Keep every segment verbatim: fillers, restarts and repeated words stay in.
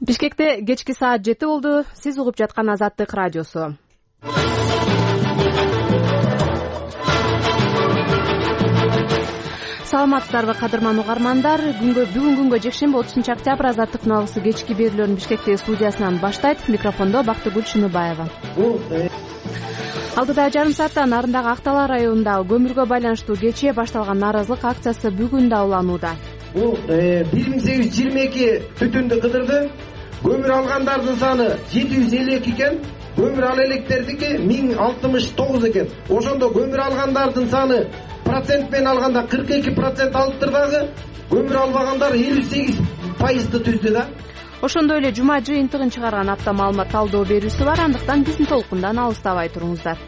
Бишкекте кечки саат жети болду. Сиз угуп жаткан Азаттык радиосу. Саламатсыздарбы кадырман угармандар. Бүгүн күнгө жекшемби отузунчу октябрь Азаттыктын алгысы кечки берүүлөрүн Бишкектеги студиясынан баштайт. Микрофондо Бактыгүл Шыныбаева. Алдыда жарым сааттан нарындагы Актала районундагы көмүргө байланыштуу кечээ башталган нааразылык акциясы бүгүн да уланууда. Бул бир миң сегиз жүз жыйырма эки түтүндү кыдырды. Көмүр алгандардын саны жети жүз элүү эки экен. Көмүр ала электердики миң алтымыш тогуз экен. Ошондо көмүр алгандардын саны процент менен алганда кырк эки процент алыптыр дагы. Көмүр албагандар элүү сегиз пайызды түздү да. Ошондой эле жума жыйынтыгын чыгарган апта маалымат талдоо берүүсү бар. Андыктан биздин толкундан алыстабай туруңуздар.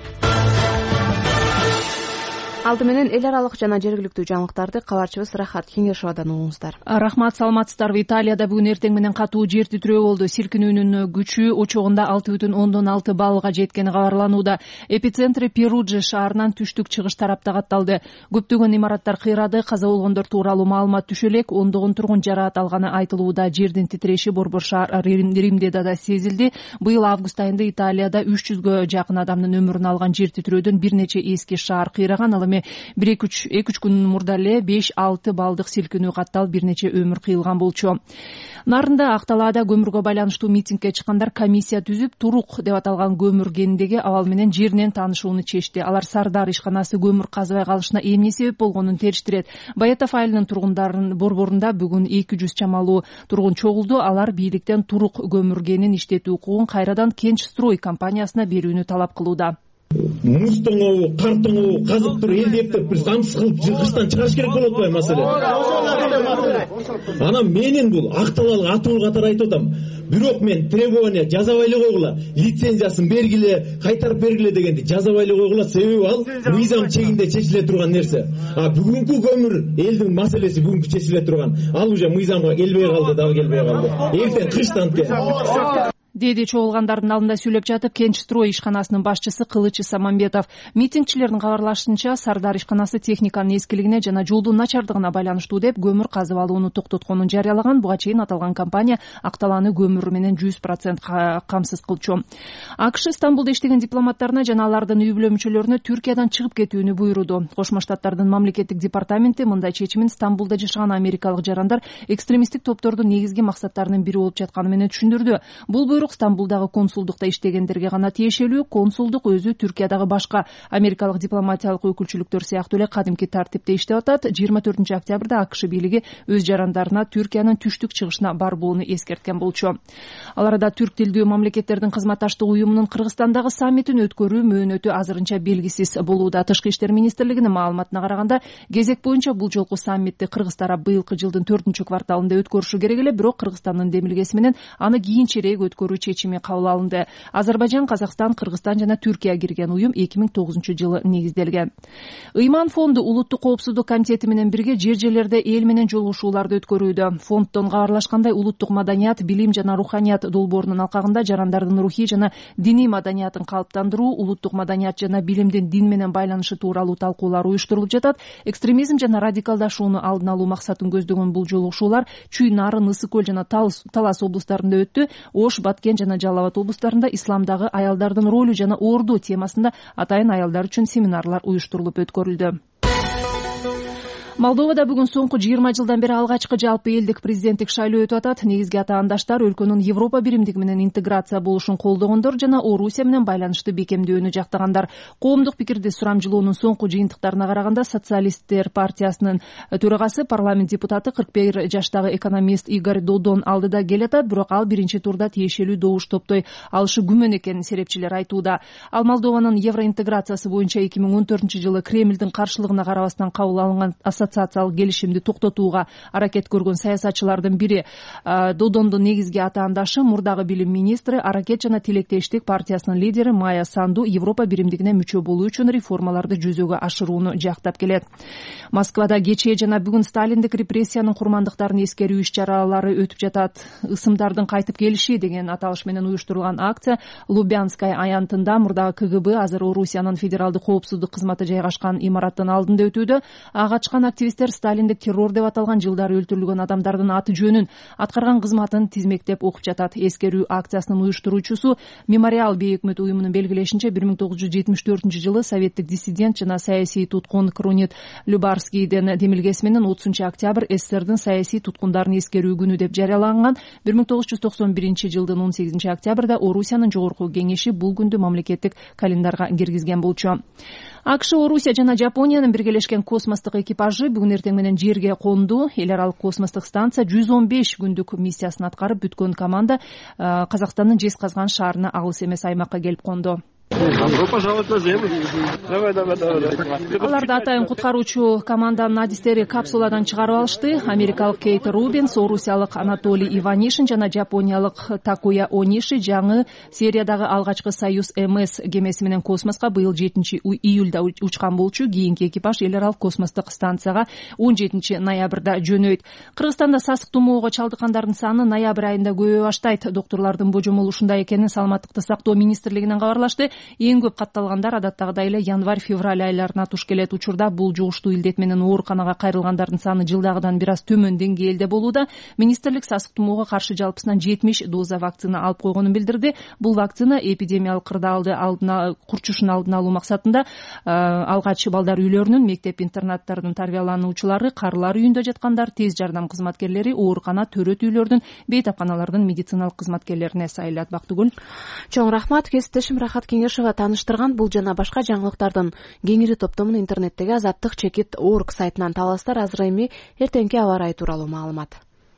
Алды менен эл аралык жана жергиликтүү жаңылыктарды кабарчыбыз Рахат Кеңешовадан угуңуздар. Рахмат, саламатсыздарбы. Италияда бүгүн эртең менен катуу жер титирөө болду. Силкинүүнүн күчү очогунда алты бүтүн ондон алты баллга жеткени кабарланууда. Эпицентри Перуджи шаарынан түштүк чыгыш тарапта катталды. Көптөгөн имараттар кыйрады, каза болгондор тууралуу маалымат түшө элек, ондогон тургун жараат алганы айтылууда. Жердин титиреши борбор шаар Римде да сезилди. Быйыл август айында Италияда үч жүзгө жакын адамдын өмүрүн алган жер титирөөдөн бир нече эски шаар кыйраган. Ал эми бир эки үч күн мурда эле беш алты баллдык силкинүү катталып, бир нече өмүр кыйылган болчу. Нарында Акталаада көмүргө байланыштуу митингге чыккандар комиссия түзүп, турук деп аталган көмүр кенидеги абал менен жеринен таанышууну чечти. Алар Сардар ишканасы көмүр казбай калышына эмне себеп болгонун териштирет. Баятов айылынын тургундарын борборунда бүгүн эки жүз чамалуу тургун чогулду. Алар бийликтен турук көмүр кенин иштетүү укугун кайрадан Кенч строй компаниясына берүүнү талап кылууда. Муз тоңобу, кар тоңобу казып туруп элдеп деп бир замсыз кылып кыштан чыгарыш керек болуп атпайбы маселе? Анан менин бул Акталалык атуу катары айтып атам. Бирок мен требование жазабай эле койгула, лицензиясын бергиле, кайтарып бергиле дегенди жазабай эле койгула, себеби ал мыйзам чегинде чечиле турган нерсе. А бүгүнкү көмүр элдин маселеси бүгүнкү чечиле турган. Ал уже мыйзамга келбей калды, дагы келбей калды. Эртең кыштан ке. Деди чогулгандардын алдында сүйлөп жатып Кенч строй ишканасынын башчысы Кылычы Самамбетов. Митингчилердин кабарлашынча, Сардар ишканасы техниканын эскилигине жана жолдун начардыгына байланыштуу деп көмүр казып алууну токтотконун жарыялаган. Буга чейин аталган компания Акталаны көмүр менен жүз процент камсыз кылчу. АКШ Стамбулда иштеген дипломаттарына жана алардын үй бүлө мүчөлөрүнө Түркиядан чыгып кетүүнү буйруду. Кошмо Штаттардын мамлекеттик департаменти мындай чечимин Стамбулда жашаган америкалык жарандар экстремисттик топтордун негизги максаттарынын бири болуп жатканы менен түшүндүрдү. Бул буйрук Стамбулдагы консулдукта иштегендерге гана тиешелүү. Консулдук өзү Түркиядагы башка америкалык дипломатиялык өкүлчүлүктөр сыяктуу эле кадимки тартипте иштеп атат. жыйырма төртүнчү октябрда АКШ бийлиги өз жарандарына Түркиянын түштүк чыгышына барбоону эскерткен болчу. Ал арада түрк тилдүү мамлекеттердин кызматташтык уюмунун Кыргызстандагы саммитин өткөрүү мөөнөтү азырынча белгисиз болууда. Тышкы иштер министрлигинин маалыматына караганда, кезек боюнча бул жолку саммитти кыргыз тарап быйылкы жылдын төртүнчү кварталында өткөрүшү керек эле, бирок Кыргызстандын демилгеси менен аны кийинчерээк өткөрүү чечими кабыл алынды. Азербайжан, Казакстан, Кыргызстан жана Түркия кирген уюм эки миң тогузунчу жылы негизделген. Ыйман фонду улуттук коопсуздук комитети менен бирге жер жерлерде эл менен жолугушууларды өткөрүүдө. Фонддон кабарлашкандай, улуттук маданият, билим жана руханият долбоорунун алкагында жарандардын рухий жана диний маданиятын калыптандыруу, улуттук маданият жана билимдин дин менен байланышы тууралуу талкуулар уюштурулуп жатат. Экстремизм жана радикалдашууну алдын алуу максатын көздөгөн бул жолугушуулар Чүй, Нарын, Ысык көл жана Талас облустарында өттү. Ош, Баткен жана Жалал абад облустарында исламдагы аялдардын ролу жана орду темасында атайын аялдар үчүн семинарлар уюштурулуп өткөрүлдү. Молдовада бүгүн соңку жыйырма жылдан бери алгачкы жалпы элдик президенттик шайлоо өтүп атат. Негизги атаандаштар өлкөнүн Европа биримдиги менен интеграция болушун колдогондор жана Орусия менен байланышты бекемдөөнү жактагандар. Коомдук пикирди сурамжылоонун соңку жыйынтыктарына караганда, Социалисттер партиясынын төрагасы, парламент депутаты кырк бир жаштагы экономист Игорь Додон алдыда келатат, бирок ал биринчи турда тиешелүү добуш топтой алышы күмөн экенин серепчилер айтууда. Ал Молдованын евроинтеграциясы боюнча эки миң он төртүнчү жылы Кремлдин каршылыгына карабастан кабыл алынган ассоциациялык келишимди токтотууга аракет көргөн саясатчылардын бири. Додондун негизги атаандашы, мурдагы билим министри, Аракет жана Тилектештик партиясынын лидери Майя Санду Европа биримдигине мүчө болуу үчүн реформаларды жүзөгө ашырууну жактап келет. Москвада кечээ жана бүгүн Сталиндик репрессиянын курмандыктарын эскерүү иш-чаралары өтүп жатат. Ысымдардын кайтып келиши деген аталыш менен уюштурулган акция Лубянская аянтында мурдагы КГБ, азыр Орусиянын федералдык коопсуздук кызматы жайгашкан имараттын алдында өтүүдө. Ага ачкан активисттер сталиндик террор деп аталган жылдары өлтүрүлгөн адамдардын аты жөнүн, аткарган кызматын тизмектеп окуп жатат. Эскерүү акциясынын уюштуруучусу Мемориал бейөкмөт уюмунун белгилешинче бир миң тогуз жүз жетимиш төртүнчү жылы советтик диссидент жана саясий туткун Кронет Любарскийден демилгеси менен отузунчу октябрь СССРдин саясий туткундарын эскерүү күнү деп жарыяланган. бир миң тогуз жүз токсон биринчи жылдын он сегизинчи октябрда Орусиянын жогорку кеңеши бул күндү мамлекеттик календарга киргизген болчу. АКШ, Орусия жана Жапониянын биргелешкен космостук экипажы бүгүн эртең менен жерге конду. Эл аралык космостук станция жүз он беш күндүк миссиясын аткарып бүткөн команда Казакстандын Жезказган шаарына алыс эмес аймакка келип конду. Добро пожаловать на землю. Давай, давай, давай. Аларды атайын куткаруучу команданын адистери капсуладан чыгарып алышты. Америкалык Кейт Рубинс, орусиялык Анатолий Иванишин жана жапониялык Такуя Ониши жаңы сериядагы алгачкы Союз МС кемеси менен космоско быйыл жетинчи июлда учкан болчу. Кийинки экипаж эл аралык космостук станцияга он жетинчи ноябрда жөнөйт. Кыргызстанда сасык тумоого чалдыккандардын саны ноябрь айында көбөйө баштайт. Доктурлардын божомолу ушундай экенин Саламаттыкты сактоо министрлигинен кабарлашты. Эң көп катталгандар адаттагыдай эле январь-февраль айларына туш келет. Учурда бул жугуштуу илдет менен ооруканага кайрылгандардын саны жылдагыдан бир аз төмөн деңгээлде болууда. Министрлик сасык тумоого каршы жалпысынан жетимиш доза вакцина алып койгонун билдирди. Бул вакцина эпидемиялык кырдаалды алдына курчушун алдын алуу максатында алгач балдар үйлөрүнүн, мектеп-интернаттардын тарбиялануучулары, карылар үйүндө жаткандар, тез жардам кызматкерлери, оорукана, төрөт үйлөрдүн, бейтапканалардын медициналык кызматкерлерине сайылат. Бактыгүл. Чоң рахмат. Кесиптешим Рахат Кеңешова таныштырган. Бул жана башка жаңылыктардын кеңири топтомун интернеттеги Азаттык чекит точка орг сайтынан таластар. Азыр эми эртеңки аба ырайы тууралуу маалымат.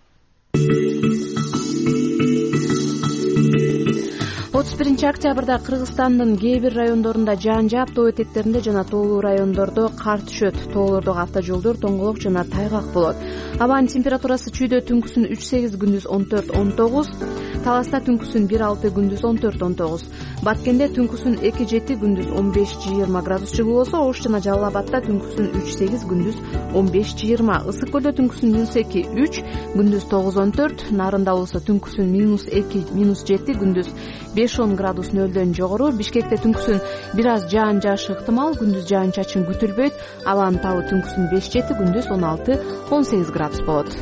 отуз биринчи октябрда Кыргызстандын кээ бир райондорунда жаан жаап, тоо этектеринде жана тоолуу райондордо кар түшөт. Тоолордогу автожолдор тоңголок жана тайгак болот. Абанын температурасы чүйдө түнкүсүн үч сегиз, күндүз он төрт он тогуз, Таласта түнкүсүн бир алты, күндүз он төрт он тогуз, Баткенде түнкүсүн эки жети, күндүз он беш жыйырма градус жылуу болсо, Ош жана Жалал Абадта түнкүсүн үч сегиз, күндүз он беш жыйырма, Ысык көлдө түнкүсүн минус эки үч, күндүз тогуз он төрт, Нарында болсо түнкүсүн минус эки минус жети, күндүз беш он градус нөлдөн жогору, Бишкекте түнкүсүн бир аз жаан жаашы ыктымал, күндүз жаан чачын күтүлбөйт, Алаанын табы түнкүсүн беш жети, күндүз он алты он сегиз градус болот.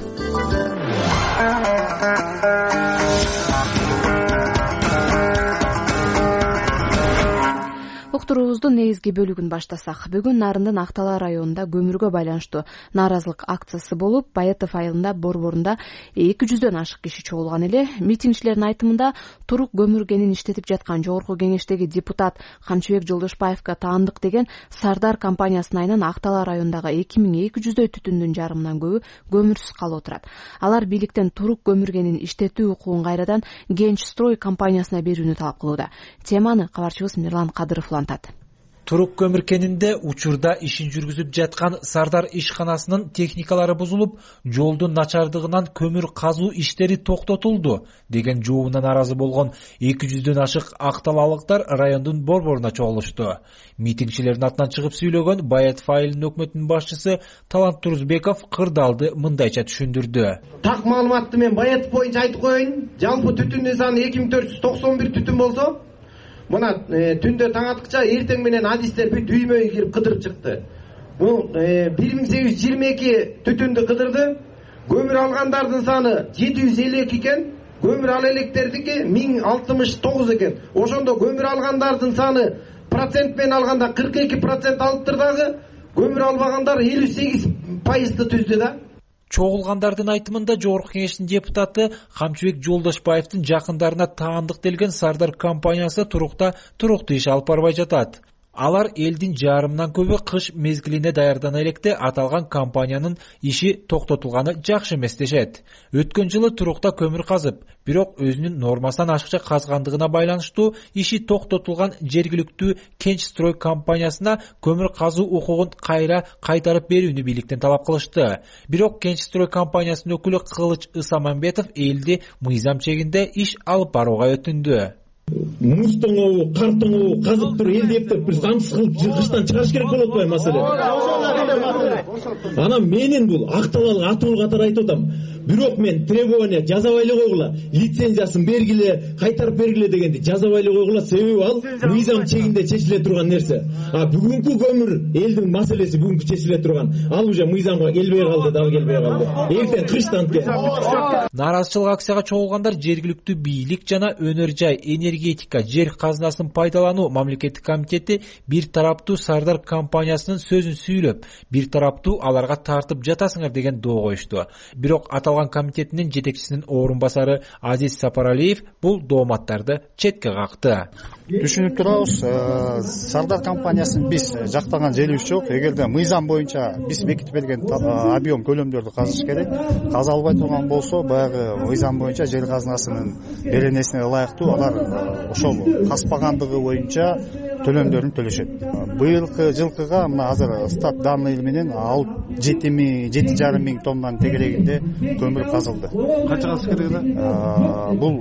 Уктуруубуздун негизги бөлүгүн баштасак, бүгүн Нарындын Актала районунда көмүргө байланыштуу нааразылык акциясы болуп, Баятов айылында борборунда эки жүздөн ашык киши чогулган эле. Митингчилердин айтымында турук көмүр кенин иштетип жаткан жогорку кеңештеги депутат Камчыбек Жолдошбаевга таандык деген Сардар компаниясынын айынан Актала районундагы эки миң эки жүздөй түтүндүн жарымынан көбү көмүрсүз калып отурат. Алар бийликтен турук көмүр кенин иштетүү укугун кайрадан Genç Stroy компаниясына берүүнү талап кылууда. Теманы кабарчыбыз Мирлан Кадыров улантат. Турук көмүр кенинде учурда ишин жүргүзүп жаткан Сардар ишканасынын техникалары бузулуп, жолдун начардыгынан көмүр казуу иштери токтотулду деген жообуна нааразы болгон эки жүздөн ашык акталалыктар райондун борборуна чогулушту. Митингчилердин атынан чыгып сүйлөгөн Баятов айылынын өкмөтүнүн башчысы Талант Турузбеков кырдаалды мындайча түшүндүрдү. Так маалыматты мен Баятов боюнча айтып коеюн. Жалпы түтүндүн саны эки миң төрт жүз токсон бир түтүн болсо, мына түндө таң аткыча эртең менен адистер бүт үймөй кирип кыдырып чыкты. Бул бир миң сегиз жүз жыйырма эки түтүндү кыдырды. Көмүр алгандардын саны жети жүз элүү эки экен. Көмүр ал электердики миң алтымыш тогуз экен. Ошондо көмүр алгандардын саны процент менен алганда кырк эки процент алыптыр дагы. Көмүр албагандар элүү сегиз пайызды түздү да. Чогулгандардын айтымында жогорку кеңештин депутаты Камчыбек Жолдошбаевдин жакындарына таандык делген Сардар компаниясы турукта туруктуу иш алып барбай жатат. Алар элдин жарымынан көбү кыш мезгилине даярдана электе аталган компаниянын иши токтотулганы жакшы эмес дешет. Өткөн жылы турукта көмүр казып, бирок өзүнүн нормасынан ашыкча казгандыгына байланыштуу иши токтотулган жергиликтүү Genç Stroy компаниясына көмүр казуу укугун кайра кайтарып берүүнү бийликтен талап кылышты. Бирок Genç Stroy компаниясынын өкүлү Кылыч Ысамамбетов элди мыйзам чегинде иш алып барууга өтүндү. Муз тоңобу, кар тоңобу казып туруп элди эптеп бир заңсыз кылып кыштан чыгыш керек болуп атпайбы маселе. Анан менин бул Акталалык атуу катары айтып атам. бирок мен требование жазап эле койгула, лицензиясын бергиле, кайтарып бергиле дегенди жазап эле койгула. Себеби ал мыйзам чегинде чечиле турган нерсе. А бүгүнкү көмүр элдин маселеси бүгүнкү чечиле турган. Ал уже мыйзамга келбей калды, дал келбей калды. Эртең кыштан кен. Нааразычылык акцияга чогулгандар жергиликтүү бийлик жана өнөр жай, энергетика, жер казынасын пайдалануу мамлекеттик комитети бир тараптуу Сардар компаниясынын сөзүн сүйлөп, бир тараптуу аларга тартып жатасыңар деген доо коюшту. Бирок аталган комитетинин жетекчисинин орун басары Азиз Сапаралиев бул дооматтарды четке какты. Түшүнүп турабыз, Сардар компаниясын биз жактаган жерибиз жок. Эгерде мыйзам боюнча биз бекитип берген объем көлөмдөрдү казыш керек. Каза албай турган болсо, баягы мыйзам боюнча жер казынасынын беренесине ылайыктуу алар ошол казпагандыгы боюнча төлөмдөрүн төлөшөт. Быйылкы жылкыга мына азыр стат данные менен жети миң жети жарым миң тоннанын тегерегинде көмүр казылды. Канча казыш керек эле? Бул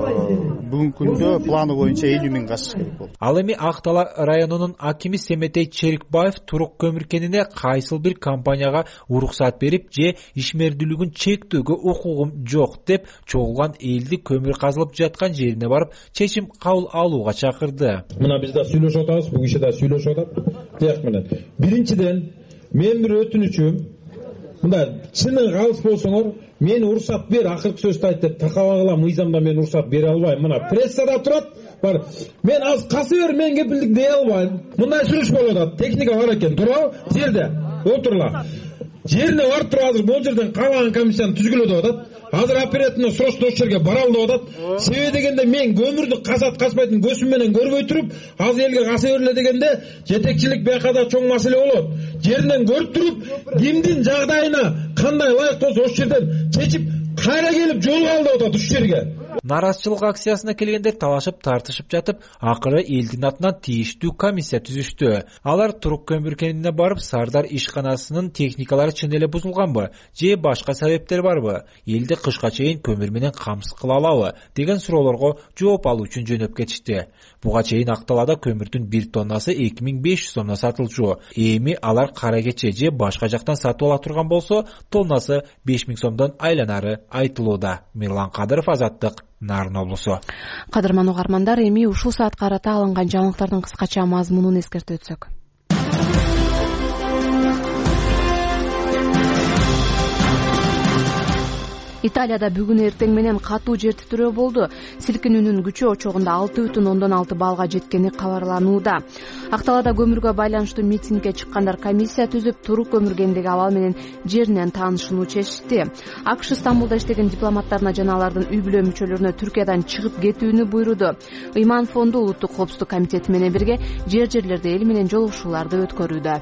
бүгүнкү күндө планы боюнча элүү миң казыш керек болду. Ал эми Ак Дала районунун акими Семетей Черикбаев турук көмүркенine кайсыл бир компанияга уруксат берип же ишмердүүлүгүн чектөөгө укугум жок деп чогулган элди көмүр казылып жаткан жерине барып чечим кабыл алууга чакырды. Мына биз да сүйлөшүп атабыз, бул киши да сүйлөшүп атат. Тияк менен. Биринчиден мен бир өтүнүчүм, мында чынын калыс болсоңор, мен уруксат бер, акыркы сөздү айт деп такабагыла, мыйзамда мен уруксат бере албайм. Мына прессада турат, бар. Мен аз касы бер, мен кепилдик дей албайм. Мындай сүйлөш болуп атат. Техника бар экен, туурабы? Жерде отурла. Жерине барып туруп азыр бул жерден каалаган комиссияны түзгүлө деп атат. Азыр оперативно срочно ошол жерге баралы деп атат. Себеби дегенде мен көмүрдү казат казбайтын көзүм менен көрбөй туруп, азыр элге каса берле дегенде жетекчилик бияка чоң маселе болот. Жеринен көрүп туруп, кимдин жагдайына кандай ылайык болсо ошол жерден чечип, кайра келип жолго ал деп атат ушул жерге. Наразычылык акциясына келгендер талашып тартышып жатып, акыры элдин атынан тийиштүү комиссия түзүштү. Алар турук көмүркенине барып, Сардар ишканасынын техникалары чын эле бузулганбы, же башка себептер барбы, элди кышка чейин көмүр менен камсыз кыла алабы деген суроолорго жооп алуу үчүн жөнөп кетишти. Буга чейин Ак Далада көмүрдүн бир тоннасы эки миң беш жүз сомдон сатылчу. Эми алар кара кече же башка жактан сатып ала турган болсо, тоннасы беш миң сомдон айланары айтылууда. Мирлан Кадыров, Азаттык, Нарын облусу. Кадырман угармандар, эми ушул саатка карата алынган жаңылыктардын кыскача мазмунун эскертип өтсөк. Италияда бүгүн эртең менен катуу жер титирөө болду. Силкинүүнүн күчү очогунда алты бүтүн ондон алты баллга жеткени кабарланууда. Ак Далада көмүргө байланыштуу митингге чыккандар комиссия түзүп, турук көмүргендеги абал менен жеринен таанышууну чечти. АКШ Стамбулда иштеген дипломаттарына жана алардын үй бүлө мүчөлөрүнө Түркиядан чыгып кетүүнү буйруду. Ыйман фонду Улуттук коопсуздук комитети менен бирге жер жерлерде эл менен жолугушууларды өткөрүүдө.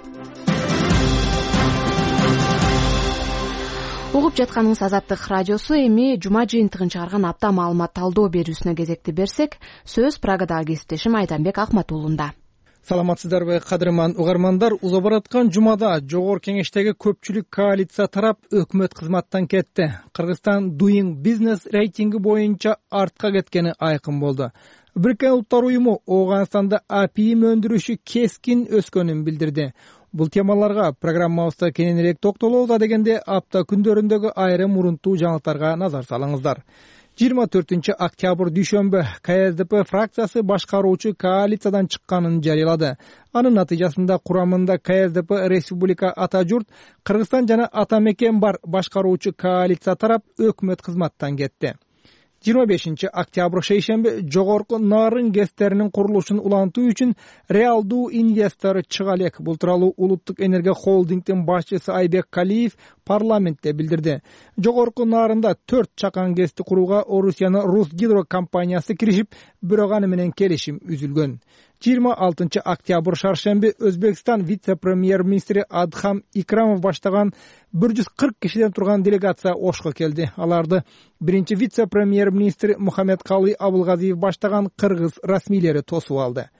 Угуп жатканыңыз Азаттык радиосу. Эми жума жыйынтыгын чыгарган апта маалымат талдоо берүүсүнө кезекти берсек, сөз Прагадагы кесиптешим Айданбек Акматуулунда. Саламатсыздарбы, кадырман угармандар. Уза бараткан жумада жогорку кеңештеги көпчүлүк коалиция тарап өкмөт кызматтан кетти. Кыргызстан Doing Business рейтинги боюнча артка кеткени айкын болду. Бириккен Улуттар уюму Ооганстанда апиим өндүрүшү кескин өскөнүн билдирди. Бул темаларга программабызда кененирээк токтолобуз дегенде апта күндөрүндөгү айрым мурунтуу жаңылыктарга назар салыңыздар. жыйырма төртүнчү октябрь дүйшөмбү КСДП фракциясы башкаруучу коалициядан чыкканын жарыялады. Анын натыйжасында курамында КСДП Республика Ата журт, Кыргызстан жана Ата мекен бар башкаруучу коалиция тарап өкмөт кызматтан кетти. жыйырма бешинчи октябрь шейшемби жогорку Нарын ГЭСтеринин курулушун улантуу үчүн реалдуу инвестор чыга элек. Бул тууралуу Улуттук энергия холдингдин башчысы Айбек Калиев парламентте билдирди. Жогорку Нарында төрт чакан ГЭСти курууга Орусиянын Русгидро компаниясы киришип, бирок аны менен келишим үзүлгөн. жыйырма алтынчы октябрь шаршемби Өзбекстан вице-премьер-министри Адхам Икрамов баштаган бир жүз кырк кишиден турган делегация Ошко келди. Аларды биринчи вице-премьер-министр Мухаммедкалый Абылгазиев баштаган кыргыз расмийлери тосуп алды.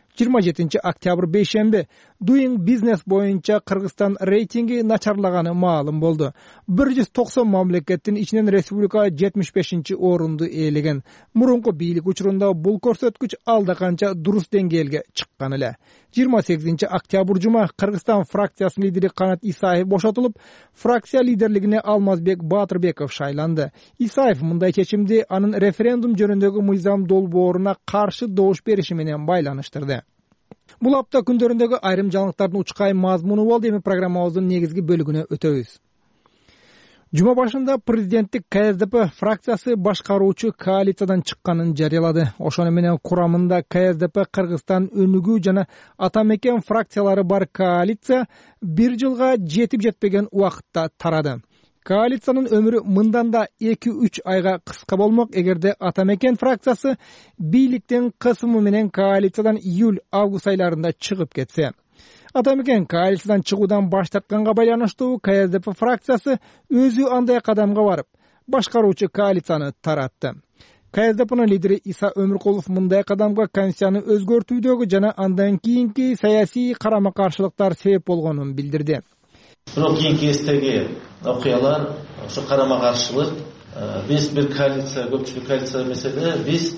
жыйырма жетинчи октябрь бейшемби Doing Business боюнча Кыргызстан рейтинги начарлаганы маалым болду. бир жүз токсон мамлекеттин ичинен республика жетимиш бешинчи орунду ээлеген. Мурунку бийлик учурунда бул көрсөткүч алда канча дурус деңгээлге чыккан эле. жыйырма сегизинчи октябрь жума Кыргызстан фракциясынын лидери Канат Исаев бошотулуп, фракция лидерлигине Алмазбек Батырбеков шайланды. Исаев мындай чечимди анын референдум жөнүндөгү мыйзам долбооруна каршы добуш бериши менен байланыштырды. Бул апта күндөрүндөгү айрым жаңылыктардын учкай мазмуну болду. Эми программабыздын негизги бөлүгүнө өтөбүз. Жума башында президенттик Ка Эс Де Пе фракциясы башкаруучу коалициядан чыкканын жарыялады. Ошону менен курамында Ка Эс Де Пе, Кыргызстан өнүгүү жана Ата Мекен фракциялары бар коалиция бир жылга жетип жетпеген убакытта тарады. Коалициянын өмүрү мындан да эки үч айга кыска болмок эгерде Ата Мекен фракциясы бийликтин кысымы менен коалициядан июль-август айларында чыгып кетсе. Ата Мекен коалициядан чыгуудан баш тартканга байланыштуу Ка Эс Де Пе фракциясы өзү андай кадамга барып, башкаруучу коалицияны таратты. Ка Эс Де Пенин лидери Иса Өмүркулов мындай кадамга конституцияны өзгөртүүдөгү жана андан кийинки саясий карама-каршылыктар себеп болгонун билдирди. Бирок кийинки кездеги окуялар, ошо карама-каршылык, биз бир коалиция, көпчүлүк коалиция эмес эле, биз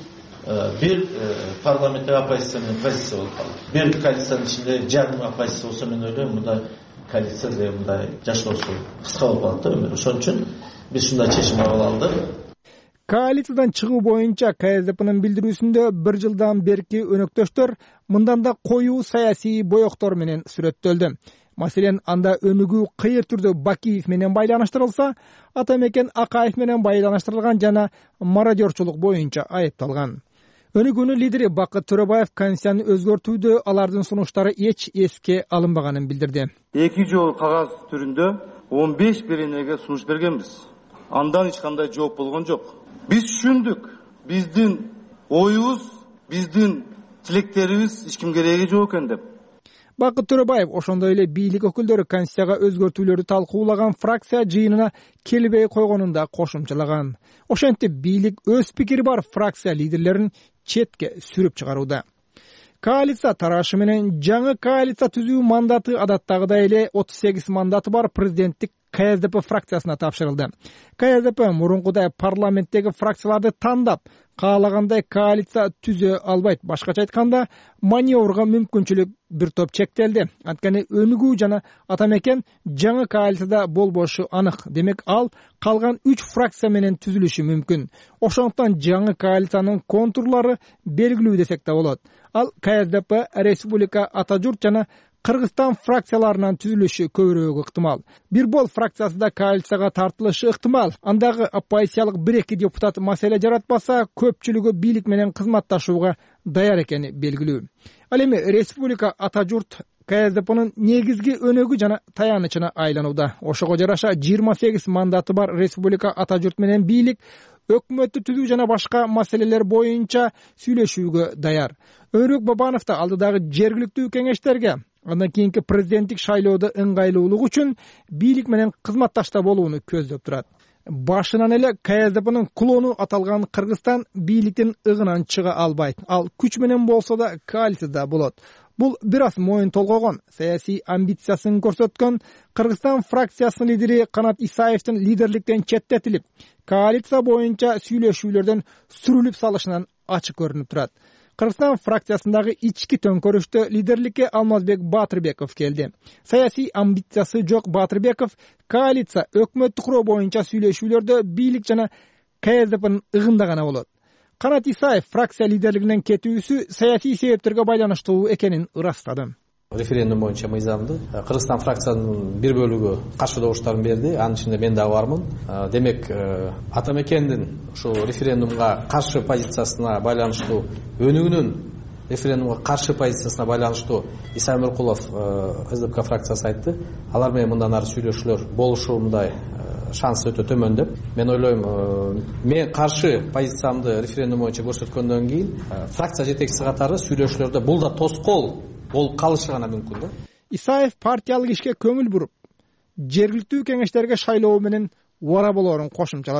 бир парламенттик оппозиция менен позиция болуп калды. Бир коалициянын ичинде жарым оппозиция болсо, мен ойлойм, мындай коалиция же мындай жашоосу кыска болуп калат да өмүрү. Ошон үчүн биз ушундай чечим кабыл алдык. Коалициядан чыгуу боюнча Ка Эс Де Пенин билдирүүсүндө бир жылдан берки өнөктөштөр мындан да коюу саясий боектор менен сүрөттөлдү. Маселен, анда өнүгүү кыйыр түрдө Бакиев менен байланыштырылса, Ата Мекен Акаев менен байланыштырылган жана мародерчулук боюнча айыпталган. Өнүгүүнүн лидери Бакыт Төрөбаев конституцияны өзгөртүүдө алардын сунуштары эч эске алынбаганын билдирди. Эки жол кагаз түрүндө он беш беренеге сунуш бергенбиз. Андан эч кандай жооп болгон жок. Биз түшүндүк. Биздин оюбуз, биздин тилектерибиз эч кимге кереги жок экен деп. Бакыт Төрөбаев ошондой эле бийлик өкүлдөрү конституцияга өзгөртүүлөрдү талкуулаган фракция жыйынына келбей койгонун да кошумчалаган. Ошентип бийлик өз пикири бар фракция лидерлерин четке сүрүп чыгарууда. Коалиция тарашы менен жаңы коалиция түзүү мандаты адаттагыдай эле отуз сегиз мандаты бар президенттик Ка Эс Де Пе фракциясына тапшырылды. Ка Эс Де Пе мурункудай парламенттеги фракцияларды тандап, каалагандай коалиция түзө албайт. Башкача айтканда, маневрга мүмкүнчүлүк бир топ чектелди. Анткени өнүгүү жана Ата Мекен жаңы коалицияда болбошу анык. Демек, ал калган үч фракция менен түзүлүшү мүмкүн. Ошондуктан жаңы коалициянын контурлары белгилүү десек да болот. Ал Ка Эс Де Пе, Республика, Ата Журт жана Кыргызстан фракцияларынан түзүлүшү көбүрөөк ыктымал. Бир бол фракциясы да коалицияга тартылышы ыктымал. Андагы оппозициялык бир эки депутат маселе жаратпаса, көпчүлүгү бийлик менен кызматташууга даяр экени белгилүү. Ал эми Республика, Ата Журт Ка Эс Де Пенин негизги өнөгү жана таянычына айланууда. Ошого жараша жыйырма сегиз мандаты бар Республика, Ата Журт менен бийлик өкмөттү түзүү жана башка маселелер боюнча сүйлөшүүгө даяр. Өрүк Бабанов да алдыдагы жергиликтүү кеңештерге, андан кийинки президенттик шайлоодо ыңгайлуулук үчүн бийлик менен кызматташта болууну көздөп турат. Башынан эле Ка Эс Де Пенин клону аталган Кыргызстан бийликтин ыгынан чыга албайт. Ал күч менен болсо да коалицияда болот. Бул бир аз моюн толгогон, саясий амбициясын көрсөткөн Кыргызстан фракциясынын лидери Канат Исаевдин лидерликтен четтетилип, коалиция боюнча сүйлөшүүлөрдөн сүрүлүп салышынан ачык көрүнүп турат. Кыргызстан фракциясындагы ички төңкөрүштө лидерликке Алмазбек Батырбеков келди. Саясий амбициясы жок Батырбеков коалиция өкмөттү куруу боюнча сүйлөшүүлөрдө бийлик жана Ка Эс Де Пенин ыгында гана болот. Канат Исаев фракция лидерлигинен кетүүсү саясий себептерге байланыштуу экенин ырастады. Референдум боюнча мыйзамды Кыргызстан фракциянын бир бөлүгү каршы добуштарын берди. Анын ичинде мен дагы бармын. Демек, Ата Мекендин ушул референдумга каршы позициясына байланыштуу, өнүгүүнүн референдумга каршы позициясына байланыштуу Иса Өмүркулов Эс Де Пе фракциясы айтты. Алар менен мындан ары сүйлөшүүлөр болушу мындай шанс өтө төмөн деп. Мен ойлойм, мен каршы позициямды референдум боюнча көрсөткөндөн кийин фракция жетекчиси катары сүйлөшүүлөрдө бул да тоскоол болуп калышы гана мүмкүн да. Исаев партиялык ишке көңүл буруп, жергиликтүү кеңештерге шайлоо менен убара болоорун кошумчалады.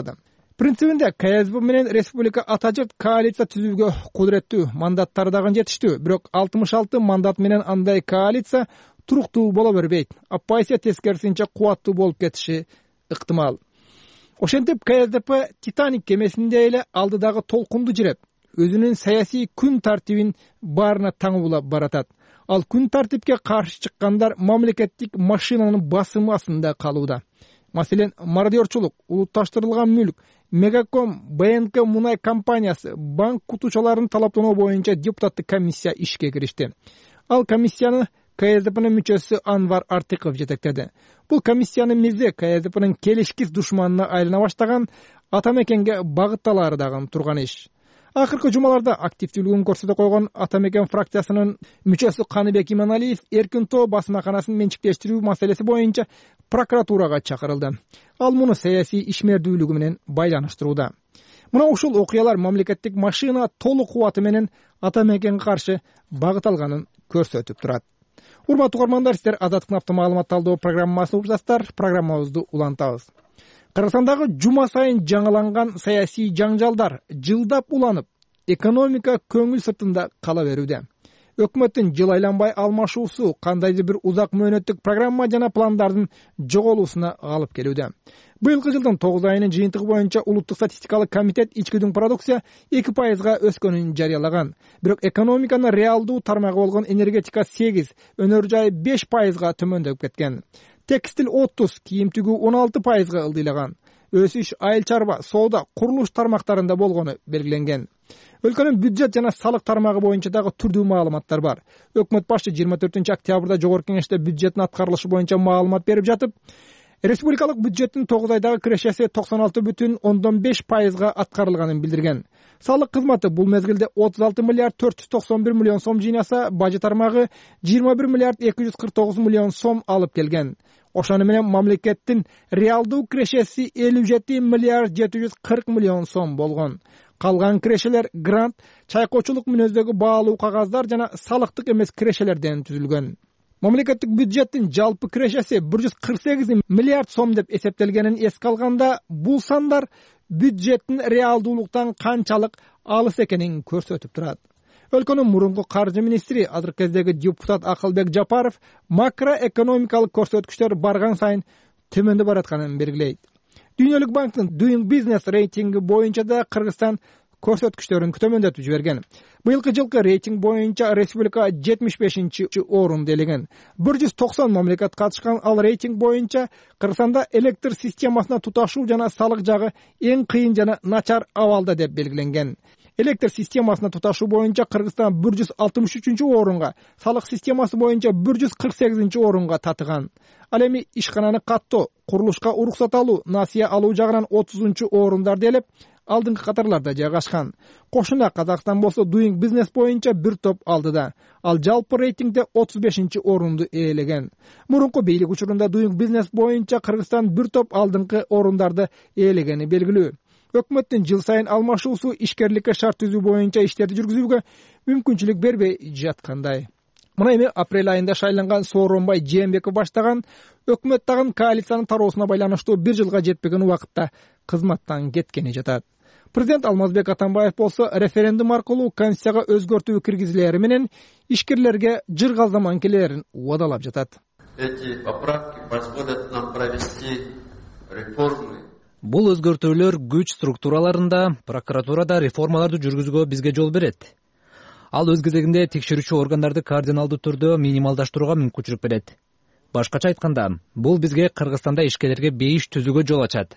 принцибинде КСДП менен республика ата жұрт коалиция түзүүгө кудуреттүү, мандаттары дагы жетиштүү. Бирок алтымыш алты мандат менен андай коалиция туруктуу боло бербейт. Оппозиция тескерисинче кубаттуу болуп кетиши ыктымал. Ошентип КСДП Титаник кемесинде эле алдыдагы толкунду жиреп, өзүнүн саясий күн тартибин баарына таңуулап баратат. Ал күн тартипке каршы чыккандар мамлекеттик машинанын басымы астында калууда. Маселен, мародерчулук, улутташтырылган мүлк, Мегаком, БНК мунай компаниясы, банк кутуучуларын талаптануу боюнча депутаттык комиссия ишке киришти. Ал комиссияны КСДПнын мүчөсү Анвар Артыков жетектеди. Бул комиссиянын мизи КСДПнын келишкис душманына айлана баштаган Атамекенге багытталары дагы турган иш. Акыркы жумаларда активдүүлүгүн көрсөтө койгон Атамекен фракциясынын мүчөсү Каныбек Иманалиев Эркин Тоо басмаканасын менчиктештирүү маселеси боюнча прокуратурага чакырылды. Ал муну саясий ишмердүүлүгү менен байланыштырууда. Мына ушул окуялар мамлекеттик машина толук кубаты менен Атамекенге каршы багыт алганын көрсөтүп турат. Урматтуу угармандар, сиздер Азаттыктын автомаалымат талдоо программасын угуп жатасыздар. Программабызды улантабыз. Кыргызстандагы жума сайын жаңыланган саясий жаңжалдар жылдап уланып, экономика көңүл сыртында кала берүүдө. Өкмөттүн жыл айланбай алмашуусу кандайдыр бир узак мөөнөттүк программа жана пландардын жоголуусуна алып келүүдө. Быйылкы жылдын тогуз айынын жыйынтыгы боюнча улуттук статистикалык комитет ичкидүн продукция эки пайызга өскөнүн жарыялаган. Бирок экономиканын реалдуу тармагы болгон энергетика сегиз, өнөр жай беш пайызга төмөндөп кеткен. Текстил отуз, кийим тигүү он алты пайызга ылдыйлаган. Өсүш айыл чарба, соода, курулуш тармактарында болгону белгиленген. Өлкөнүн бюджет жана салык тармагы боюнча дагы түрдүү маалыматтар бар. Өкмөт башчы жыйырма төртүнчү октябрда жогорку кеңеште бюджеттин аткарылышы боюнча маалымат берип жатып, республикалык бюджеттин тогуз айдагы кирешеси токсон алты бүтүн ондон беш пайызга аткарылганын билдирген. Салык кызматы бул мезгилде отуз алты миллиард төрт жүз токсон бир миллион сом жыйнаса, бажы тармагы жыйырма бир миллиард эки жүз кырк тогуз миллион сом алып келген. Ошону менен мамлекеттин реалдуу кирешеси элүү жети миллиард жети жүз кырк миллион сом болгон. Калган кирешелер грант, чайкоочулук мүнөздөгү баалуу кагаздар жана салыктык эмес кирешелерден түзүлгөн. Мамлекеттик бюджеттин жалпы кирешеси бир жүз кырк сегиз миллиард сом деп эсептелгенин эске алганда, бул сандар бюджеттин реалдуулуктан канчалык алыс экенин көрсөтүп турат. Өлкөнүн мурунку каржы министри, азыркы кездеги депутат Акылбек Жапаров макроэкономикалык көрсөткүчтөр барган сайын төмөндөп баратканын белгилейт. Дүйнөлүк банктын Doing Business рейтинги боюнча да Кыргызстан көрсөткүчтөрүн төмөндөтүп жиберген. Быйылкы жылкы рейтинг боюнча республика жетимиш бешинчи орунду ээлеген. бир жүз токсон мамлекет катышкан ал рейтинг боюнча Кыргызстанда электр системасына туташуу жана салык жагы эң кыйын жана начар абалда деп белгиленген. Электр системасына туташуу боюнча Кыргызстан бир жүз алтымыш үчүнчү орунга, салык системасы боюнча бир жүз кырк сегизинчи орунга татыган. Ал эми ишкананы каттоо, курулушка уруксат алуу, насыя алуу жагынан отузунчу орундарда элеп, алдыңкы катарларда жайгашкан. Кошуна Казакстан болсо Doing Business боюнча бир топ алдыда. Ал жалпы рейтингде отуз бешинчи орунду ээлеген. Мурунку бийлик учурунда Doing Business боюнча Кыргызстан бир топ алдыңкы орундарды ээлегени белгилүү. Өкмөттүн жыл сайын алмашуусу ишкерликке шарт түзүү боюнча иштерди жүргүзүүгө мүмкүнчүлүк бербей жаткандай. Мына эми апрель айында шайланган Сооронбай Жээнбеков баштаган өкмөт дагы коалициянын тароосуна байланыштуу бир жылга жетпеген убакытта кызматтан кеткени жатат. Президент Алмазбек Атамбаев болсо референдум аркылуу Конституцияга өзгөртүү киргизилери менен ишкерлерге жыргал заман келерин убадалап жатат. Эти поправки позволят нам провести реформы. Бул өзгөртүүлөр күч структураларында, прокуратурада реформаларды жүргүзүүгө бизге жол берет. Ал өз кезегинде текшерүүчү органдарды кардиналдуу түрдө минималдаштырууга мүмкүнчүлүк берет. Башкача айтканда, бул бизге Кыргызстанда ишкерлерге бейиш түзүүгө жол ачат.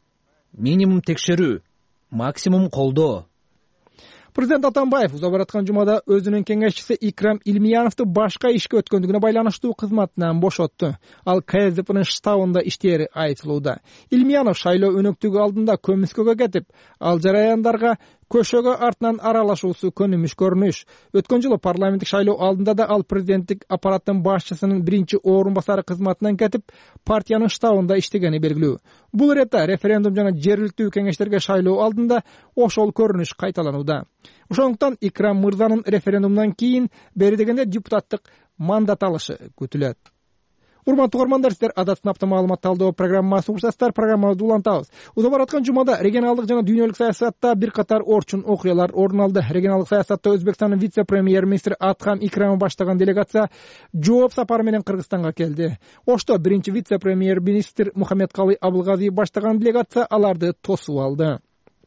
Минимум текшерүү, максимум колдоо. Президент Атамбаев уза бараткан жумада өзүнүн кеңешчиси Икрам Илмияновду башка ишке өткөндүгүнө байланыштуу кызматынан бошотту. Ал КСДПнын штабында иштери айтылууда. Илмиянов шайлоо өнөктүгү алдында көмүскөгө кетип, ал жараяндарга көшөгө артынан аралашуусу көнүмүш көрүнүш. Өткөн жылы парламенттик шайлоо алдында да ал президенттик аппараттын башчысынын биринчи орун басары кызматынан кетип, партиянын штабында иштегени белгилүү. Бул иретте референдум жана жергиликтүү кеңештерге шайлоо алдында ошол көрүнүш кайталанууда. Ошондуктан Икрам мырзанын референдумдан кийин бери дегенде депутаттык мандат алышы күтүлөт. Урматтуу угармандар, сиздер Адаттын апта маалымат талдоо программасын угушасыздар. Программабызды улантабыз. Узо бараткан жумада регионалдык жана дүйнөлүк саясатта бир катар орчун окуялар орун алды. Регионалдык саясатта Өзбекстандын вице-премьер-министри Атхам Икрамов баштаган делегация жооп сапары менен Кыргызстанга келди. Ошто биринчи вице-премьер-министр Мухаммедкалый Абылгазиев баштаган делегация аларды тосуп алды.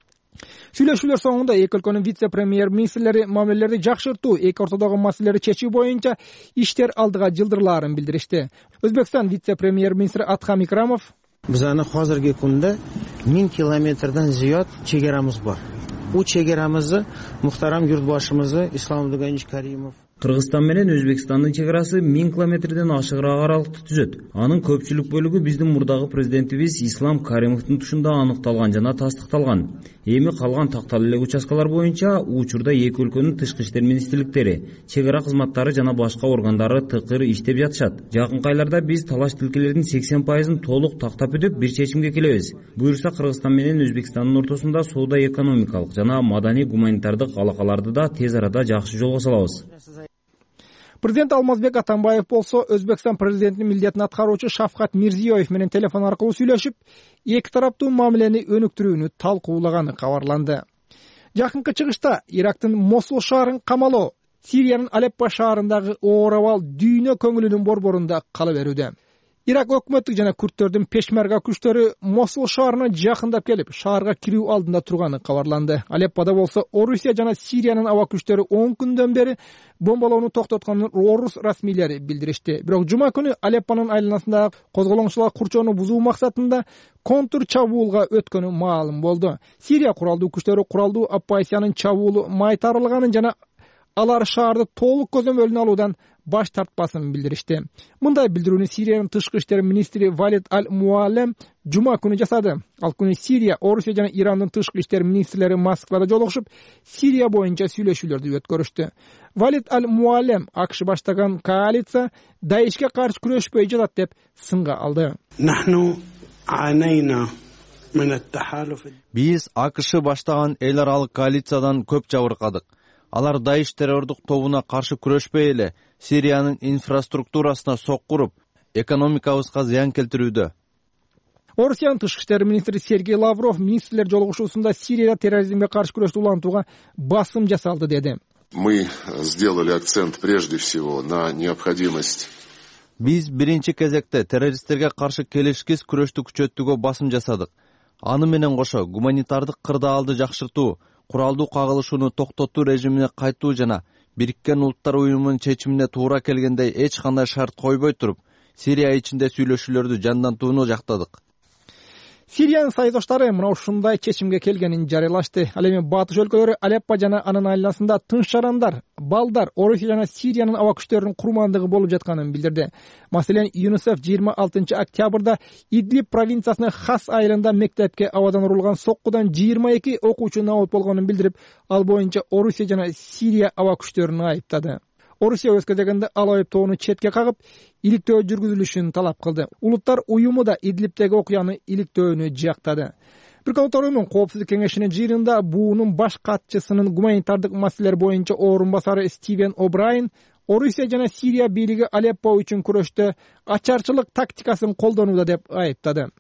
Сүйлөшүүлөр соңунда эки өлкөнүн вице-премьер-министрлери мамилелерди жакшыртуу, эки ортодогу маселелерди чечүү боюнча иштер алдыга жылдырылаарын билдиришти. Өзбекстан вице-премьер-министри Атхам Икрамов: Bizning hozirgi kunda ming kilometrdan ziyod chegaramız bor. Bu chegaramizni muhtaram yurtboshimiz Islomxon Karimov Кыргызстан менен Өзбекстандын чек арасы миң километрден ашыгыраак аралыкты түзөт. Анын көпчүлүк бөлүгү биздин мурдагы президентибиз Ислам Каримовдун тушунда аныкталган жана тастыкталган. Эми калган такталуу элек участкалар боюнча учурда эки өлкөнүн тышкы иштер министрликтери, чек ара кызматтары жана башка органдары тыкыр иштеп жатышат. Жакынкы айларда биз талаш тилкелердин сексен пайызын толук тактап өтүп бир чечимге келебиз. Буюрса Кыргызстан менен Өзбекстандын ортосунда соода экономикалык жана маданий гуманитардык алакаларды да тез арада жакшы жолго салабыз. Президент Алмазбек Атамбаев болсо Өзбекстан президентинин милдетин аткаруучу Шавкат Мирзиёев менен телефон аркылуу сүйлөшүп, эки тараптуу мамилени өнүктүрүүнү талкуулаганы кабарланды. Жакынкы чыгышта Ирактын Мосул шаарын камалоо, Сириянын Алеппо шаарындагы оор абал дүйнө көңүлүнүн борборунда кала берүүдө. Ирак өкмөттүк жана күрттөрдүн пешмерга күчтөрү Мосул шаарына жакындап келип, шаарга кирүү алдында турганы кабарланды. Алеппода болсо Орусия жана Сириянын аба күчтөрү он күндөн бери бомбалоону токтотконун орус расмийлери билдиришти. Бирок жума күнү Алеппонун айланасындагы козголоңчулар курчоону бузуу максатында контур чабуулга өткөнү маалым болду. Сирия куралдуу күчтөрү куралдуу оппозициянын чабуулу майтарылганын жана алар шаарды толук көзөмөлүнө алуудан баш тартпасын билдиришти. Мындай билдирүүнү Сириянын тышкы иштер министри Валид аль-Муаллем жума күнү жасады. Ал күнү Сирия, Орусия жана Ирандын тышкы иштер министрлери Москвада жолугушуп, Сирия боюнча сүйлөшүүлөрдү өткөрүштү. Валид аль-Муаллем АКШ баштаган коалиция Даишке каршы күрөшпөй жатат деп сынга алды. Биз АКШ баштаган эл аралык коалициядан көп жабыркадык. Алар Даиш террордук тобуна каршы күрөшпөй эле Сириянын инфраструктурасына соккуруп, экономикабызга зыян келтирүүдө. Орусиянын тышкы иштер министри Сергей Лавров министрлер жолугушуусунда Сирияда терроризмге каршы күрөштү улантууга басым жасалды деди. Мы сделали акцент прежде всего на необходимость. Биз биринчи кезекте террористтерге каршы келишкис күрөштү күчөтүүгө басым жасадык. Аны менен кошо гуманитардык кырдаалды жакшыртуу, куралдуу кагылышууну токтотуу режимине кайтуу жана Бириккен Улуттар Уюмунун чечимине туура келгендей эч кандай шарт койбой туруп, Сирия ичинде сүйлөшүүлөрдү жандантууну жактадык. Сириянын сайдоштары мына ушундай чечимге келгенин жарыялашты. Ал эми батыш өлкөлөрү Алеппо жана анын айланасында тынч жарандар, балдар, Орусия жана Сириянын аба күчтөрүнүн курмандыгы болуп жатканын билдирди. Маселен, ЮНИСЕФ жыйырма алтынчы октябрда Идлиб провинциясынын Хас айылында мектепке абадан урулган соккудан жыйырма эки окуучу набыт болгонун билдирип, ал боюнча Орусия жана Сирия аба күчтөрүн айыптады. Орусия өз кезегинде ал айыптоону четке кагып, иликтөө жүргүзүлүшүн талап кылды. Улуттар уюму да Идлибтеги окуяны иликтөөнү жактады. Бириккен Улуттар Уюмунун коопсуздук кеңешинин жыйынында буунун баш катчысынын гуманитардык маселелер боюнча орун басары Стивен О'Брайен Орусия жана Сирия бийлиги Алеппо үчүн күрөштө ачарчылык тактикасын колдонууда деп айыптады.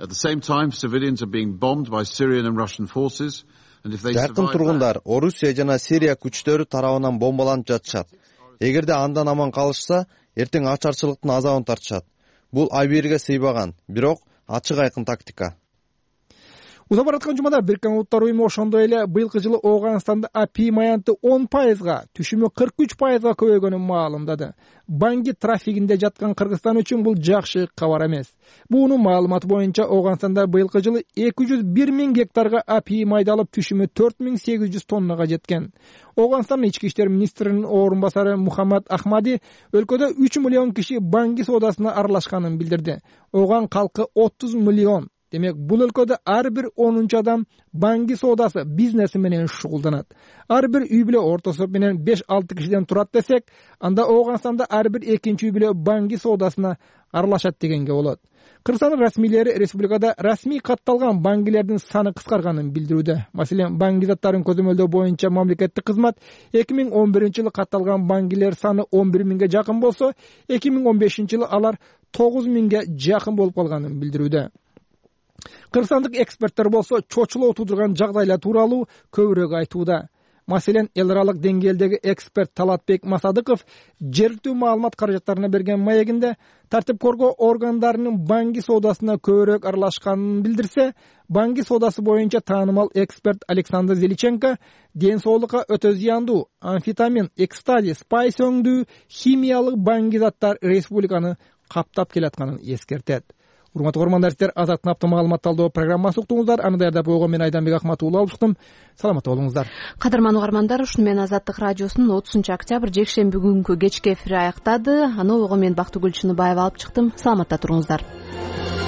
Жакын тургундар Орусия жана Сирия күчтөрү тарабынан бомбаланып жатышат. Эгерде андан аман калышса, эртең ачарчылыктын азабын тартышат. Бул абийирге сыйбаган, бирок ачык айкын тактика. Уза бараткан жумада Бириккен Улуттар Уюму ошондой эле быйылкы жылы Ооганстанда апий маянты он пайызга, түшүмү кырк үч пайызга көбөйгөнүн маалымдады. Банги трафигинде жаткан Кыргызстан үчүн бул жакшы кабар эмес. Буунун маалыматы боюнча Ооганстанда быйылкы жылы эки жүз бир миң гектарга апий майдалып, түшүмү төрт миң сегиз жүз тоннага жеткен. Ооганстандын ички иштер министринин орун басары Мухаммад Ахмади өлкөдө үч миллион киши банги соодасына аралашканын билдирди. Ооган калкы отуз миллион. Демек, бул өлкөдө ар бир онунчу адам банги соодасы бизнеси менен шугулданат. Ар бир үй бүлө ортосу менен беш алты кишиден турат десек, анда Ооганстанда ар бир экинчи үй бүлө банги соодасына аралашат дегенге болот. Кыргызстандын расмийлери республикада расмий катталган бангилердин саны кыскарганын билдирүүдө. Маселен, банги заттарын көзөмөлдөө боюнча мамлекеттик кызмат эки миң он биринчи жылы катталган бангилер саны он бир миңге жакын болсо, эки миң он бешинчи жылы алар тогуз миңге жакын болуп калганын билдирүүдө. Кыргызстандык эксперттер болсо чочулоо туудурган жагдайлар тууралуу көбүрөөк айтууда. Маселен, эл аралык деңгээлдеги эксперт Талатбек Масадыков жергиликтүү маалымат каражаттарына берген маегинде тартип коргоо органдарынын банги соодасына көбүрөөк аралашканын билдирсе, банги соодасы боюнча таанымал эксперт Александр Зеличенко ден соолукка өтө зыяндуу амфетамин, экстази, спайс өңдүү химиялык банги заттар республиканы каптап келатканын эскертет. Урматтуу көрөрмандар, сиздер Азаттын апта маалымат талдоо программасы уктуңуздар. Аны даярдап койгон мен Айданбек Акматуулу алып чыктым. Саламатта болуңуздар. Кадырман угармандар, ушуну менен Азаттык радиосунун отузунчу октябрь жекшемби күнгү кечки эфири аяктады. Аны ойго мен Бактыгүл Чыныбаева алып чыктым. Саламатта туруңуздар.